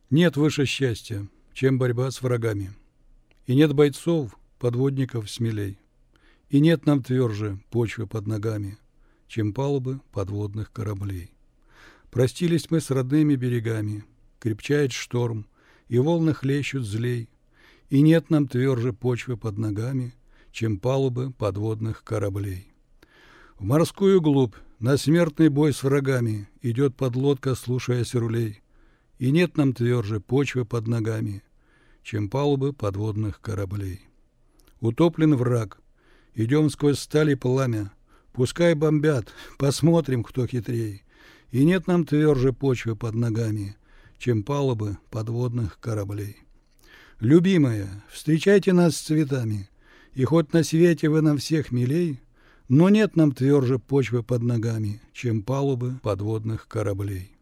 Нет выше счастья, чем борьба с врагами. И нет бойцов, подводников смелей. И нет нам тверже почвы под ногами, чем палубы подводных кораблей. Простились мы с родными берегами, крепчает шторм, и волны хлещут злей. И нет нам тверже почвы под ногами, чем палубы подводных кораблей. В морскую глубь на смертный бой с врагами идет подлодка, слушаясь рулей. И нет нам тверже почвы под ногами, чем палубы подводных кораблей. Утоплен враг, идем сквозь сталь и пламя, пускай бомбят, посмотрим, кто хитрей. И нет нам тверже почвы под ногами, чем палубы подводных кораблей. Любимая, встречайте нас с цветами, и хоть на свете вы нам всех милей, но нет нам тверже почвы под ногами, чем палубы подводных кораблей.